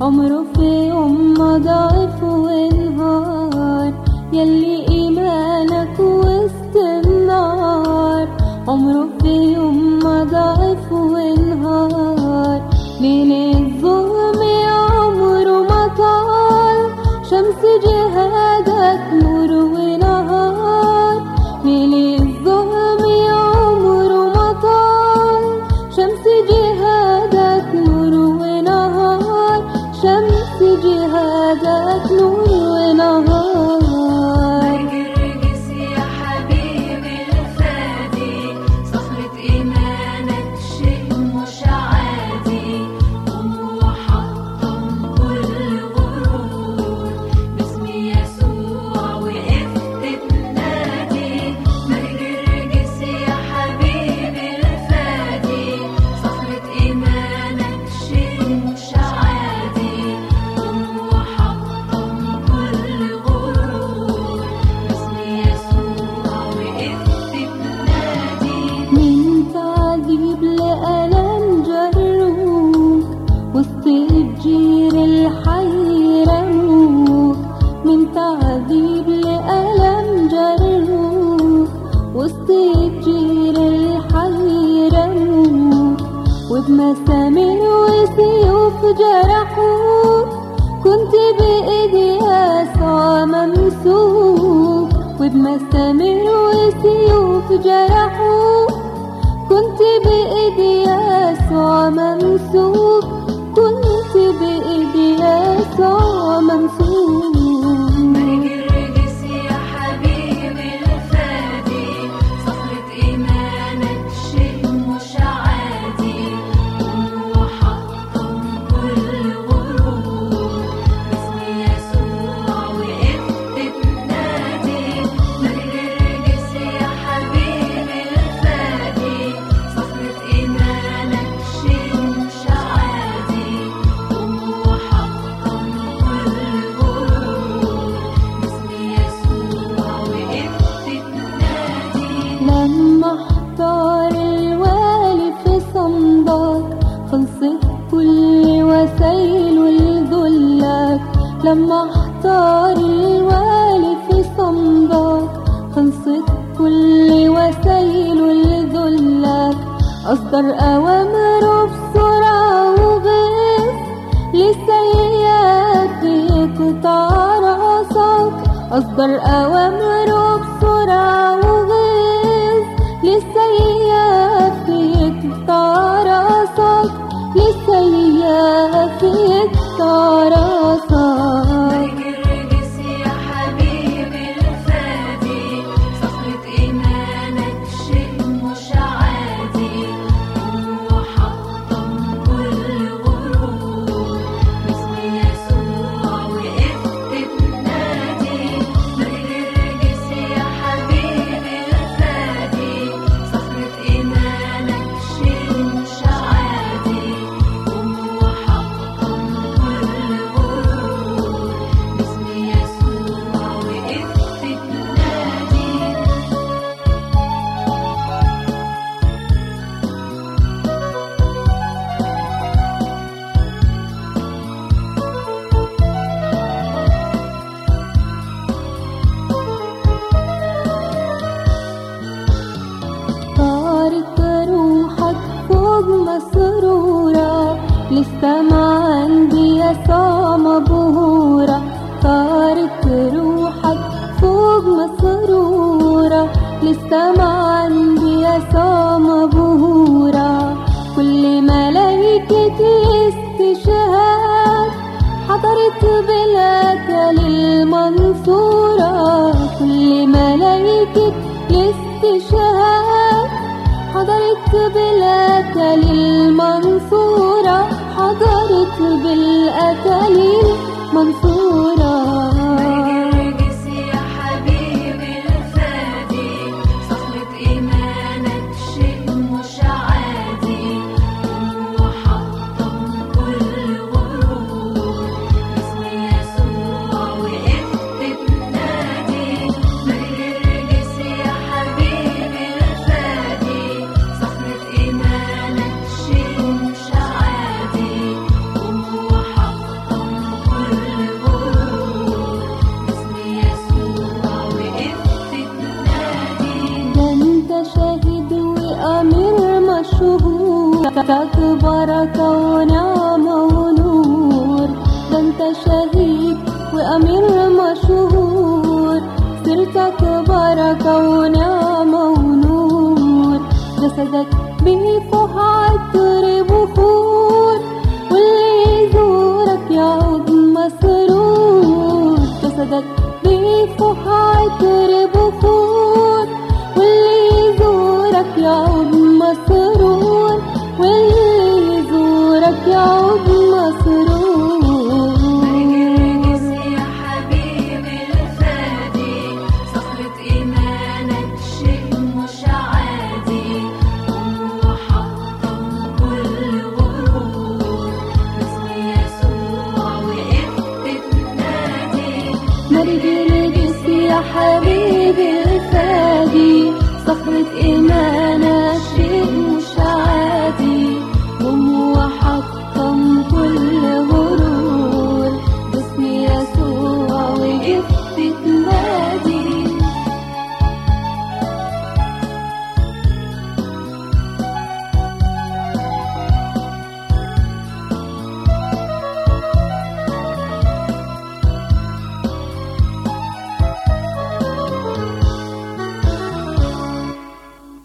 عمره في يوم ما ضعف وانهار، يلي إيمانك وسط النار. عمره في يوم ما ضعف وانهار، من الظلم عمره ما طال، شمس جهادك نور ونهار. من الظلم عمره ما طال، شمس جهادك نور ونهار، شمس جهادك نور ونهار. جرجس يا حبيبي الفادي، صخرة إيمانك شيء مش عادي، قم وحطم كل غرور، باسم يسوع وقفت تنادي. جرجس يا حبيبي الفادي، صخرة إيمانك شيء مش عادي، قم وحطم كل غرور، باسم يسوع وقفت تنادي. من تعذيب لألم جروك، وسط الجير الحي رموك. من تعذيب لألم جروك، وسط الجير الحي رموك. وبمسامير وسيوف جرحوك، كنت بإيدي يسوع ممسوك. وبمسامير وسيوف جرحوك، كنت بإيدي يسوع ممسوك. كنت بإيدي يسوع ممسوك. جرجس يا حبيبي الفادي، صخرة إيمانك شيء مش عادي، قم وحطم كل غرور، باسم يسوع وقفت تنادي. جرجس يا حبيبي الفادي، صخرة إيمانك شيء مش عادي، قم وحطم كل غرور، باسم يسوع وقفت تنادي. لما احتار الوالي في صمدك، خلصت كل وسايله لذلك. لما احتار الوالي في صمدك، خلصت كل وسايله لذلك. أصدر أوامره بسرعة وغيظ، للسيئات يقطع راسك. أصدر أوامره بسرعة وغيظ، للسيئات يقطع راسك. للسيئات يقطع راسك. جرجس يا حبيبي الفادي، صخرة إيمانك شيء مش عادي، قم وحطم كل غرور، باسم يسوع وقفت تنادي. جرجس يا حبيبي الفادي، صخرة إيمانك شيء مش عادي، قم وحطم كل غرور، باسم يسوع وقفت تنادي. طارت روحك فوق مسرورة، للسما عندي يسوع مبهورة. طارت روحك فوق مسرورة، للسما عندي يسوع مبهورة. كل ملايكة الاستشهاد حضرت بالأكل المنصورة. كل ملايكة الاستشهاد حضرت بالأكل المنصورة. حضرت بالأكل المنصورة. جرجس يا حبيبي الفادي، صخرة إيمانك شيء مش عادي، قم وحطم كل غرور، باسم يسوع وقفت تنادي. جرجس يا حبيبي الفادي، صخرة إيمانك شيء مش عادي، قم وحطم سيرتك بركة ونعمة ونور، ده انت شهيد وأمير مشهور. سيرتك بركة ونعمة ونور، جسدك بيفوح عطر بخور، واللي يزورك يعود مسرور. جسدك بيفوح عطر بخور، واللي يزورك يعود مسرور، واللي يزورك يعود مسرور. نرجس يا حبيبي الفادي، صخرة إيمانك شيء مش عادي، ومحطم كل غرور. باسم يسوع وقفت تنادي. نرجس يا حبيبي الفادي، صخرة إيمانك شيء